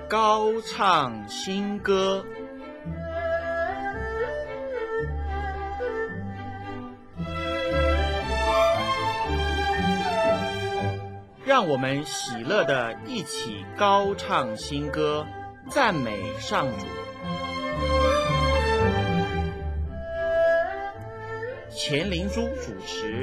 高唱新歌。让我们喜乐地一起高唱新歌，赞美上主。钱灵珠主持。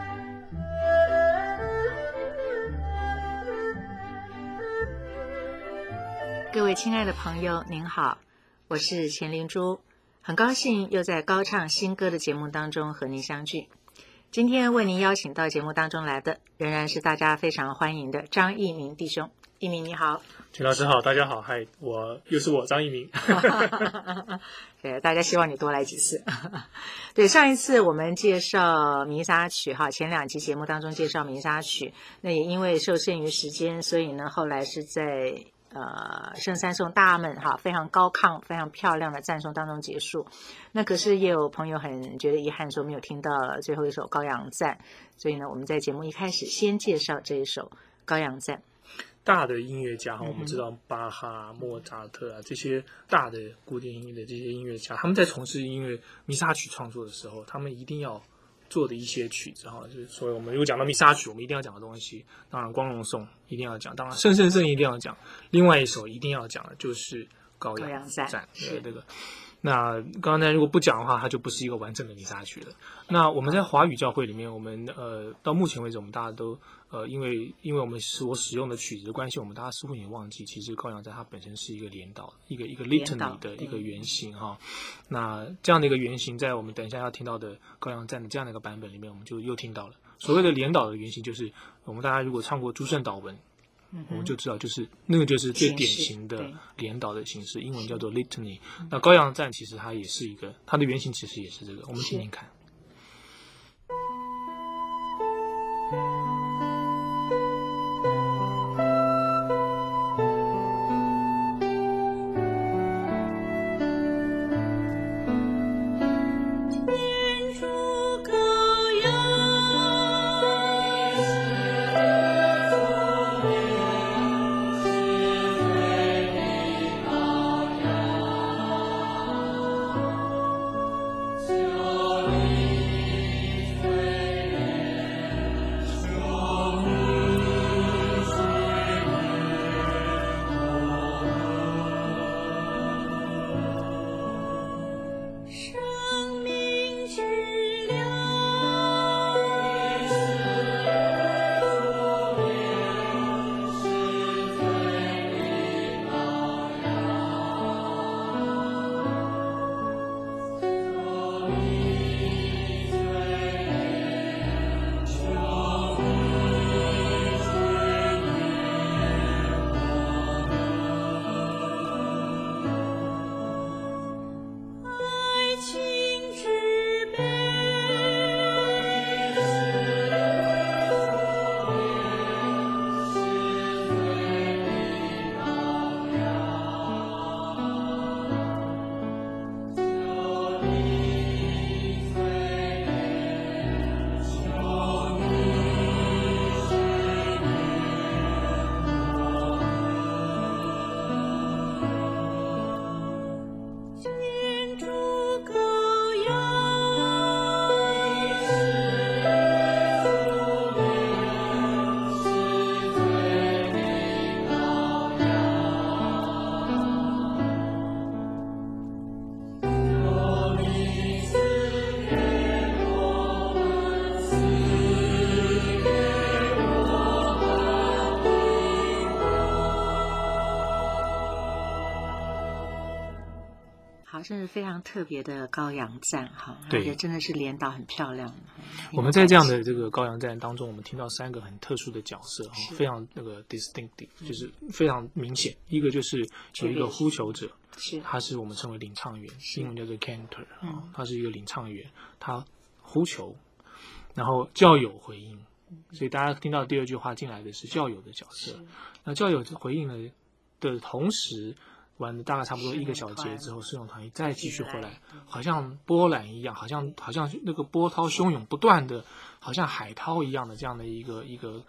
各位亲爱的朋友，您好，我是钱灵珠，很高兴又在高唱新歌的节目当中和您相聚。今天为您邀请到节目当中来的，仍然是大家非常欢迎的张一鸣弟兄。一鸣你好。 钱老师好，大家好，嗨，又是我张一鸣。 对，大家希望你多来几次。对，上一次我们介绍弥撒曲哈，前2集节目当中介绍弥撒曲，那也因为受限于时间，所以呢后来是在圣三颂大阿们哈，非常高亢非常漂亮的赞颂当中结束。那可是也有朋友很觉得遗憾说没有听到最后一首羔羊赞，所以呢我们在节目一开始先介绍这一首羔羊赞。 大的音乐家我们知道巴哈、莫扎特啊，这些大的古典音乐的这些音乐家，他们在从事音乐弥撒曲创作的时候，他们一定要做的一些曲子哈，就是所以我们如果讲到弥撒曲，我们一定要讲的东西，当然光荣颂一定要讲，当然圣圣圣一定要讲，另外一首一定要讲的就是羔羊赞。对这个，那羔羊赞如果不讲的话，它就不是一个完整的弥撒曲了。那我们在华语教会里面，我们到目前为止，我们大家都因为我们所使用的曲子的关系，我们大家似乎也忘记，其实羔羊赞它本身是一个连导，一个 litany 的一个原型哈。那这样的一个原型，在我们等一下要听到的羔羊赞的这样的一个版本里面，我们就又听到了。所谓的连导的原型，就是我们大家如果唱过诸圣祷文，我们就知道，就是那个就是最典型的连导的形式，英文叫做 litany。那羔羊赞其实它也是一个，它的原型其实也是这个，我们听听看。 这是非常特别的羔羊赞哈，而且真的是连导很漂亮。 我们在这样的这个羔羊赞当中，我们听到3个很特殊的角色，非常那个 distinctive， 就是非常明显。一个就是有一个呼求者，他是我们称为领唱员，英文叫做 cantor，他是一个领唱员，他呼求，然后教友回应。所以大家听到第2句话进来的是教友的角色。那教友回应呢的同时，玩了大概差不多1个小节之后，圣咏团再继续回来，好像波澜一样，好像那个波涛汹涌不断的，好像海涛一样的这样的一个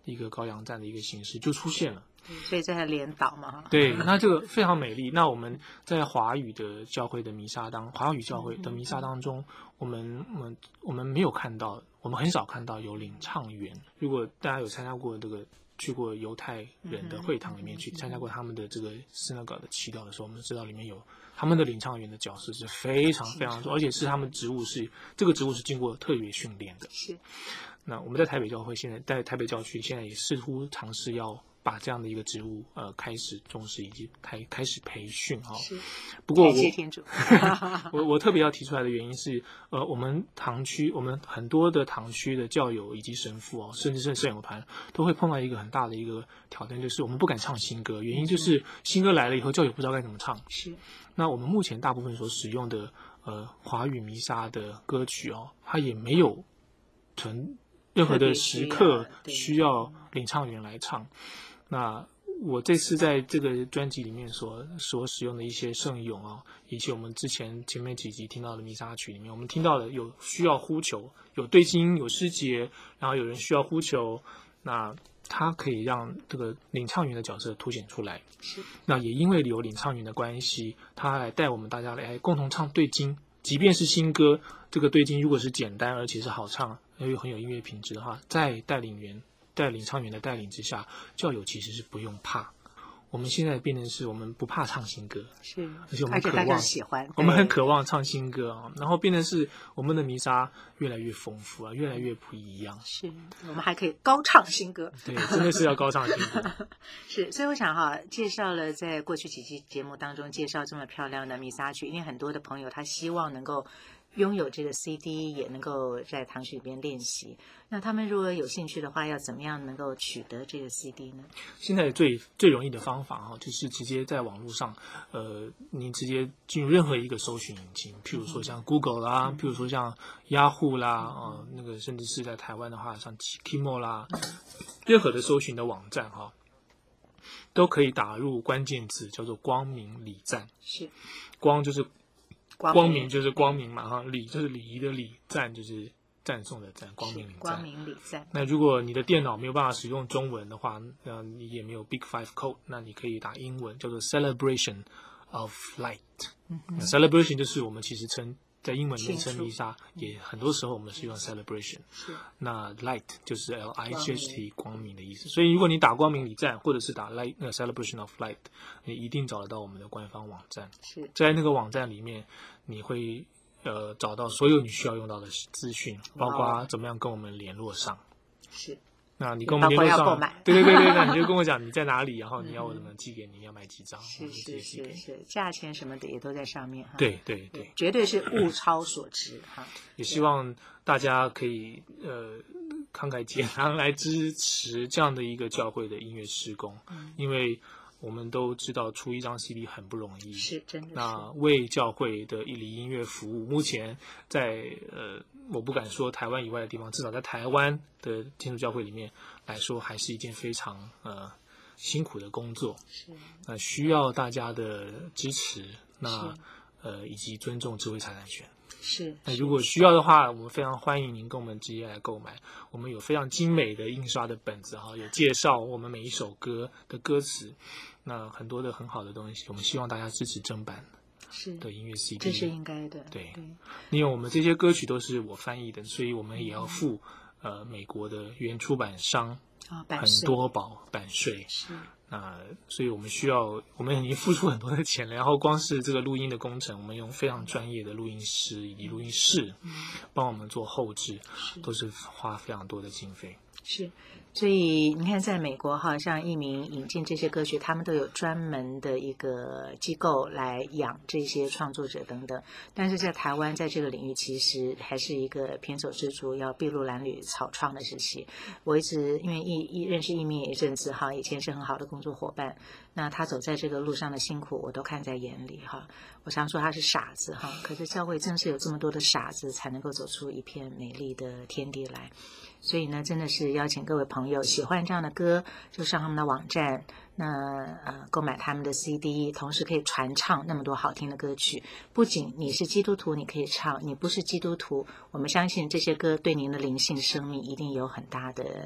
一个高扬赞的一个形式就出现了。 所以这还连导嘛。 对，那这个非常美丽。那我们在华语的教会的弥撒华语教会的弥撒当中，我们没有看到，我们很少看到有领唱员。如果大家有参加过去过犹太人的会堂里面去参加过他们的这个synagogue的祈祷的时候，我们知道里面有他们的领唱员的角色是非常非常多，而且是他们这个职务是经过特别训练的。 是。 那我们在台北教会现在在台北教区现在也似乎尝试要把这样的一个职务开始重视以及开始培训哈。 是。 不过感谢天主。 我特别要提出来的原因是我们很多的堂区的教友以及神父甚至是圣友团都会碰到一个很大的一个挑战，就是我们不敢唱新歌，原因就是新歌来了以后教友不知道该怎么唱。 是。 那我们目前大部分所使用的华语弥撒的歌曲它也没有任何的时刻需要领唱员来唱。那我这次在这个专辑里面所使用的一些圣咏以及我们前面几集听到的弥撒曲里面，我们听到的有需要呼求，有对经，有诗节，然后有人需要呼求，那它可以让这个领唱员的角色凸显出来。 是。那也因为有领唱员的关系，他来带我们大家来共同唱对经，即便是新歌，这个对经如果是简单而且是好唱，又很有音乐品质的话，在带领唱员的带领之下，教友其实是不用怕。我们现在变成是我们不怕唱新歌， 是， 而且我们渴望大家喜欢， 我们很渴望唱新歌然后变成是我们的弥撒越来越丰富越来越不一样。 是，我们还可以高唱新歌。 对，真的是要高唱新歌。 是，所以我想介绍了在过去几期节目当中介绍这么漂亮的弥撒曲，因为很多的朋友他希望能够拥有这个 CD， 也能够在堂区里边练习。那他们如果有兴趣的话，要怎么样能够取得这个 CD 呢？ 现在最容易的方法就是直接在网络上，您直接进入任何一个搜寻引擎，譬如说像 Google 啦，譬如说像 Yahoo 啦，那个甚至是在台湾的话，像 Kimo 啦，任何的搜寻的网站都可以打入关键字叫做光明礼赞。 是， 光就是光明就是光明嘛礼就是礼仪的礼，赞就是赞颂的赞，光明礼赞。 光明礼赞。 那如果你的电脑没有办法使用中文的话，你也没有 Big Five Code， 那你可以打英文叫做 Celebration of Light。Celebration 就是我们其实在英文里面称弥撒，也很多时候我们是用 celebration。那 light 就是 L-I-G-H-T 光明的意思。所以如果你打光明礼赞，或者是打 celebration of light， 你一定找得到我们的官方网站。 是，在那个网站里面，你会找到所有你需要用到的资讯，包括怎么样跟我们联络上。 是。 那你跟我们联络上，对，那你就跟我讲你在哪里，然后你要我怎么寄给你，要买几张， 是，价钱什么的也都在上面对， 绝对是物超所值也希望大家可以慷慨解囊来支持这样的一个教会的音乐事工，因为我们都知道出一张 CD 很不容易， 是真的是。 那为教会的音乐服务，目前在我不敢说台湾以外的地方，至少在台湾的天主教会里面来说，还是一件非常辛苦的工作。 是。 需要大家的支持，以及尊重智慧财产权。 是。 那如果需要的话，我们非常欢迎您跟我们直接来购买。我们有非常精美的印刷的本子有介绍我们每一首歌的歌词，那很多的很好的东西，我们希望大家支持正版的音乐 CD， 这是应该的。 对，因为我们这些歌曲都是我翻译的，所以我们也要付美国的原出版商很多版税。 是。 所以我们已经付出很多的钱了，然后光是这个录音的工程，我们用非常专业的录音师以及录音室帮我们做后制，都是花非常多的经费。 是。所以你看在美国像译名引进这些歌曲，他们都有专门的一个机构来养这些创作者等等，但是在台湾在这个领域其实还是一个胼手胝足，要筚路蓝缕草创的时期。我一直因为认识译名也一阵子以前是很好的工作伙伴，那他走在这个路上的辛苦我都看在眼里我常说他是傻子可是教会正是有这么多的傻子才能够走出一片美丽的天地来。所以呢，真的是邀请各位朋友喜欢这样的歌，就上他们的网站，购买他们的 CD， 同时可以传唱那么多好听的歌曲。不仅你是基督徒，你可以唱；你不是基督徒，我们相信这些歌对您的灵性生命一定有很大的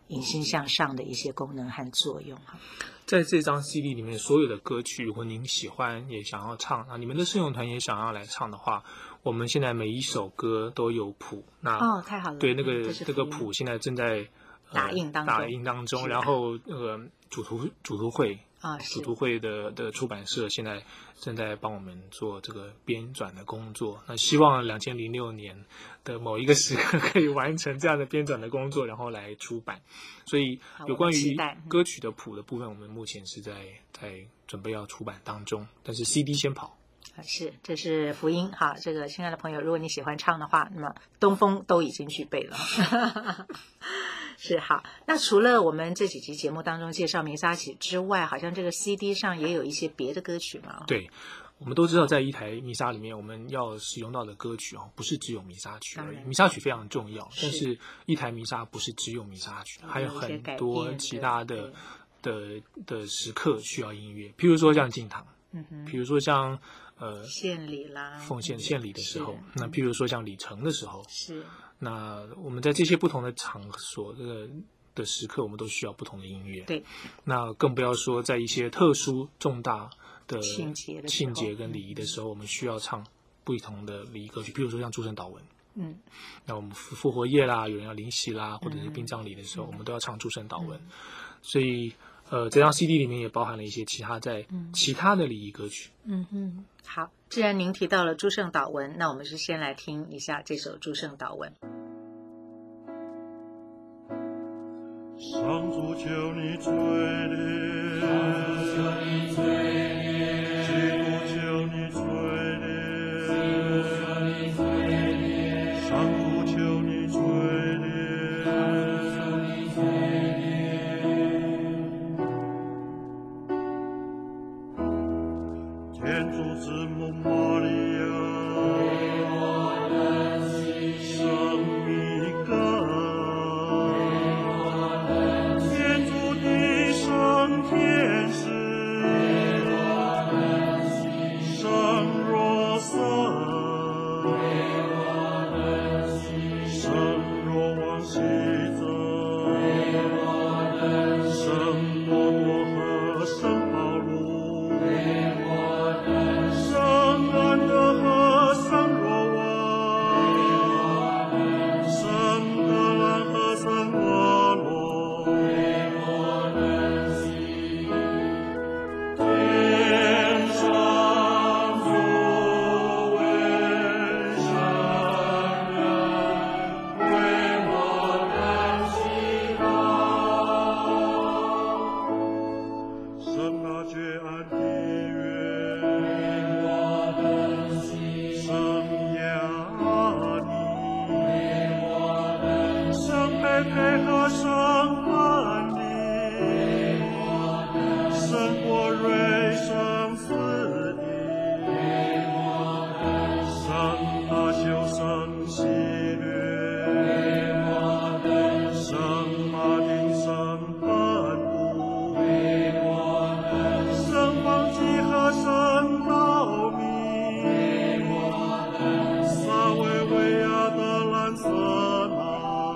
迎新向上的一些功能和作用哈。 在这张 CD 里面，所有的歌曲，如果您喜欢也想要唱，你们的圣咏团也想要来唱的话，我们现在每一首歌都有谱。那太好了， 对，这个谱现在正在打印当中， 然后主图会主图会的出版社现在正在帮我们做这个编转的工作。那希望2006年的某一个时刻可以完成这样的编转的工作，然后来出版。所以有关于歌曲的谱的部分，我们目前是在准备要出版当中，但是 CD 先跑。 是，这是福音哈。这个亲爱的朋友，如果你喜欢唱的话，那么东风都已经具备了。是好，那除了我们这几集节目当中介绍弥撒曲之外，好像这个 CD 上也有一些别的歌曲嘛？ 对，我们都知道，在一台弥撒里面，我们要使用到的歌曲不是只有弥撒曲而已。弥撒曲非常重要，但是一台弥撒不是只有弥撒曲，还有很多其他的时刻需要音乐，譬如说像敬堂，譬如说像献礼啦， 奉献献礼的时候，那譬如说像礼成的时候， 是。那我们在这些不同的场所的时刻，我们都需要不同的音乐。 对， 那更不要说在一些特殊重大的庆节跟礼仪的时候，我们需要唱不同的礼仪歌曲，譬如说像诸圣祷文。那我们复活夜啦，有人要灵洗啦，或者是殡葬礼的时候，我们都要唱诸圣祷文。所以这张 CD 里面也包含了一些其他的礼仪歌曲。 好，既然您提到了诸圣祷文，那我们就先来听一下这首诸圣祷文。 上主求你垂怜，上主求你垂怜，基督求你垂怜，基督求你垂怜，上主求你垂怜，上主求你垂怜。天主之母玛利亚，圣米格，天主的圣天使，圣若瑟，圣若望西泽，圣多默和圣保禄，圣安德和圣若望，圣格兰和圣瓦罗，天上诸位圣人，为我们祈祷。圣阿觉安地约，圣亚尼，圣佩佩和圣安妮，圣国瑞，圣斯蒂，圣阿修，圣希略，圣马丁，圣本笃，圣方济和圣道明，萨维维亚的兰瑟纳，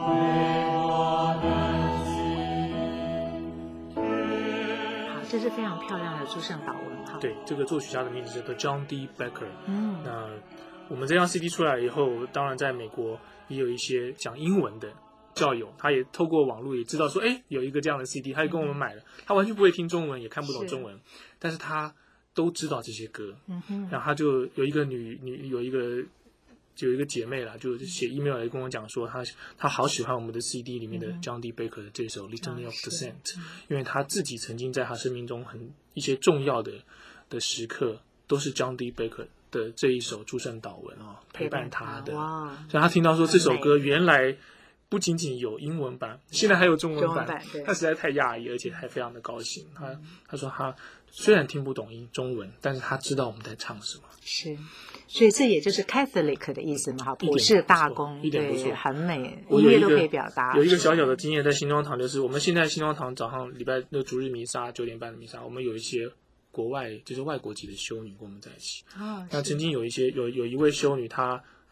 好，这是非常漂亮的诸圣祷文哈。 对，这个作曲家的名字叫做 John D. Becker。那我们这张 CD 出来以后，当然在美国也有一些讲英文的教友，他也透过网络也知道说，有一个这样的 CD， 他也跟我们买了。他完全不会听中文，也看不懂中文，但是他都知道这些歌。然后他就有一个有一个姐妹啦，就写 email 来跟我讲说，她好喜欢我们的 CD 里面的 John D. Baker 的这首 Litany of the Saints，因为他自己曾经在他生命中一些重要的时刻，都是 John D. Baker 的这一首诸圣祷文陪伴他的。所以他听到说这首歌原来不仅仅有英文版，现在还有中文版，他实在太讶异，而且还非常的高兴。他说他虽然听不懂中文，但是他知道我们在唱什么。 是，所以这也就是 Catholic 的意思嘛，普世大公， 一点不错， 对，很美，音乐都可以表达。 有一个小小的经验在新庄堂，就是我们现在新庄堂早上礼拜主日弥撒9点半的弥撒，我们有一些国外就是外国籍的修女跟我们在一起。那曾经有一位修女，她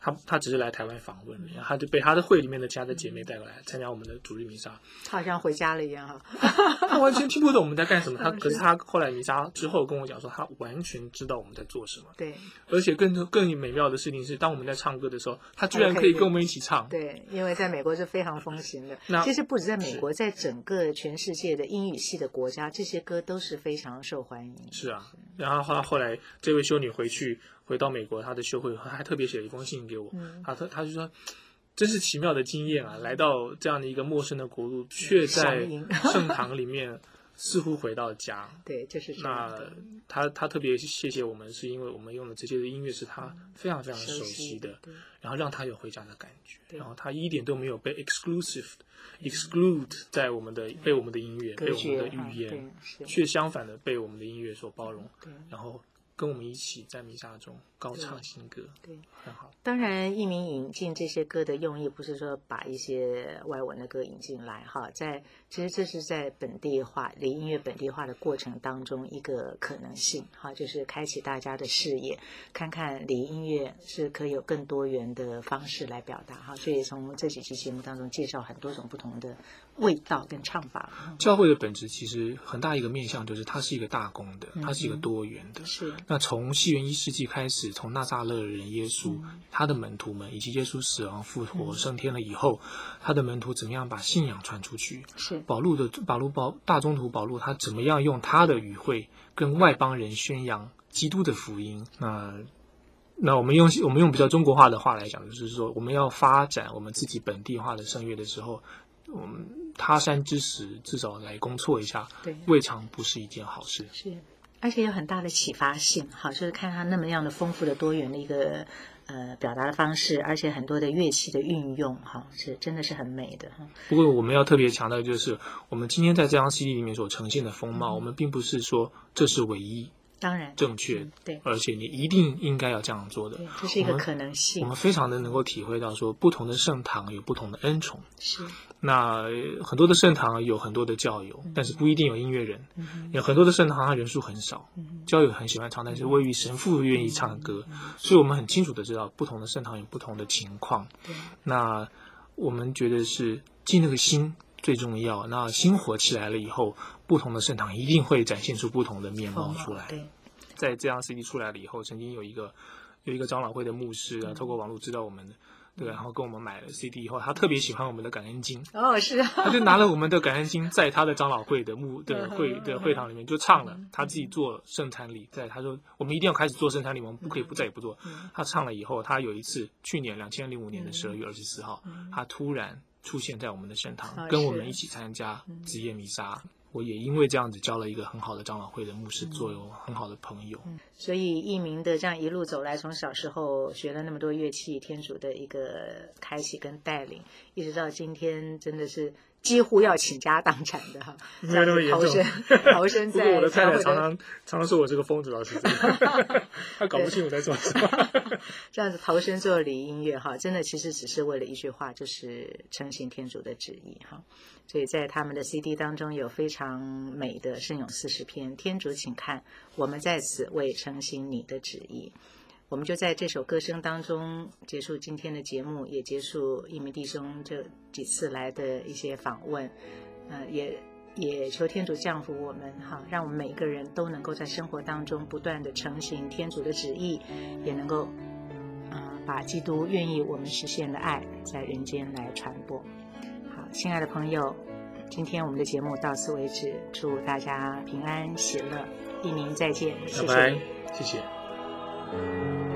他只是来台湾访问，然后他就被他的会里面的其他的姐妹带过来参加我们的主日弥撒。 他好像回家了一样哈。 他完全听不懂我们在干什么，可是他后来弥撒之后跟我讲说，他完全知道我们在做什么。 对， 而且更美妙的事情是，当我们在唱歌的时候，他居然可以跟我们一起唱。 对，因为在美国是非常风行的。其实不止在美国，在整个全世界的英语系的国家，这些歌都是非常受欢迎。 是啊，然后后来这位修女回到美国，她的修会还特别写了一封信给我，她就说，真是奇妙的经验啊！来到这样的一个陌生的国度，却在圣堂里面似乎回到家。 对，就是这样。那她特别谢谢我们，是因为我们用的这些的音乐是她非常非常熟悉的，然后让她有回家的感觉，然后她一点都没有被 exclude 在被我们的音乐、被我们的语言，却相反的被我们的音乐所包容，然后跟我们一起在弥撒中高唱新歌。 对， 很好。 当然，译名引进这些歌的用意，不是说把一些外文的歌引进来哈，其实这是在本地化离音乐本地化的过程当中一个可能性哈，就是开启大家的视野，看看离音乐是可以有更多元的方式来表达哈。所以从这几期节目当中介绍很多种不同的味道跟唱法。 教会的本质其实很大一个面向就是它是一个大公的，它是一个多元的。 是。 那从西元1世纪开始，从纳撒勒人耶稣，他的门徒们以及耶稣死亡复活升天了以后，他的门徒怎么样把信仰传出去？ 是。 大宗徒保禄他怎么样用他的语汇跟外邦人宣扬基督的福音？那我们用比较中国化的话来讲，就是说我们要发展我们自己本地化的声乐的时候，我们他山之石至少来攻错一下， 对， 未尝不是一件好事。 是。而且有很大的启发性，好，就是看他那么样的丰富的多元的一个表达的方式，而且很多的乐器的运用，哈，是真的是很美的哈。 不过我们要特别强调，就是我们今天在这张 CD 里面所呈现的风貌，我们并不是说这是唯一。 当然正确， 对， 而且你一定应该要这样做的， 这是一个可能性。 我们非常的能够体会到说，不同的圣堂有不同的恩宠， 是。 那很多的圣堂有很多的教友，但是不一定有音乐人。有很多的圣堂，它人数很少，教友很喜欢唱，但是未必神父愿意唱歌。所以我们很清楚的知道，不同的圣堂有不同的情况。那我们觉得是进那个心最重要。那心活起来了以后，不同的圣堂一定会展现出不同的面貌出来。 对， 在这样 CD 出来了以后，曾经有一个长老会的牧师啊，透过网络知道我们的，对，然后跟我们买了 CD 以后，他特别喜欢我们的感恩经。 哦，是啊， 他就拿了我们的感恩经，在他的长老会的会堂里面就唱了，他自己做圣餐礼，他说我们一定要开始做圣餐礼，我们不可以再也不做。他唱了以后，他有一次去年2005年的12月24号，他突然出现在我们的圣堂，跟我们一起参加职业弥撒。我也因为这样子交了一个很好的长老会的牧师，做有很好的朋友。 所以一鸣的这样一路走来，从小时候学了那么多乐器，天主的一个开启跟带领，一直到今天，真的是几乎要倾家荡产的哈， 没有那么严重。 投身在。 不过我的太太常常说我是个疯子，老师，她搞不清我在做什么。 这样子投身做礼仪音乐哈，真的其实只是为了一句话，就是承行天主的旨意哈。所以在他们的 CD 当中有非常美的圣咏40篇，天主请看，我们在此为承行你的旨意。我们就在这首歌声当中结束今天的节目，也结束一鸣弟兄这几次来的一些访问，也求天主降福我们哈，让我们每一个人都能够在生活当中不断的承行天主的旨意，也能够把基督愿意我们实现的爱在人间来传播。好，亲爱的朋友，今天我们的节目到此为止，祝大家平安喜乐，一鸣再见，谢谢。 拜拜，谢谢。